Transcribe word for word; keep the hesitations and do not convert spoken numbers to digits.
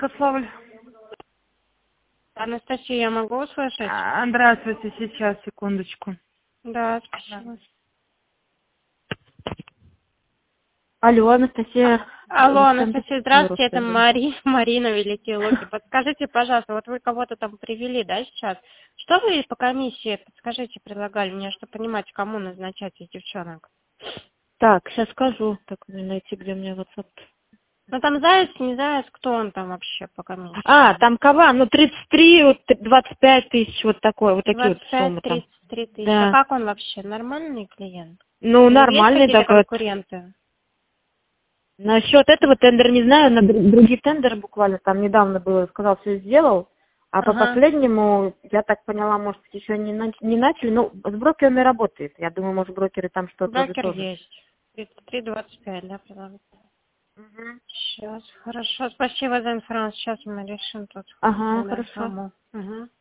Кославль. Анастасия, я могу услышать? А, Здравствуйте, сейчас, секундочку. Да, спасибо. Алло, Анастасия. Алло, Всем Анастасия, привет, здравствуйте, это Рустам. Мари, Марина Великие Луки. Подскажите, пожалуйста, вот вы кого-то там привели, да, сейчас? Что вы по комиссии, подскажите, предлагали мне, чтобы понимать, кому назначать из девчонок? Так, сейчас скажу. Так, мне найти, где у меня WhatsApp. Ну там Заяц, не Заяц, кто он там вообще по комиссии? А, там Кава, ну тридцать три, вот двадцать пять тысяч, вот такое, вот такие вот двадцать пять суммы там. тридцать три тысячи. А Да. как он вообще? Нормальный клиент? Ну, У него есть нормальный какие-то такой. конкуренты? Насчет этого тендера не знаю, на дру- другие тендеры буквально там недавно было, сказал, все сделал. А по Ага. последнему, я так поняла, может, еще не, на- не начали, но с брокерами работает. Я думаю, может, брокеры там что-то уже Брокер тоже. есть. тридцать три двадцать пять, да, предлагаю? Мгм. Сейчас, хорошо, спасибо за информацию. Сейчас мы решим тут. Ага, Да, хорошо. саму. Угу.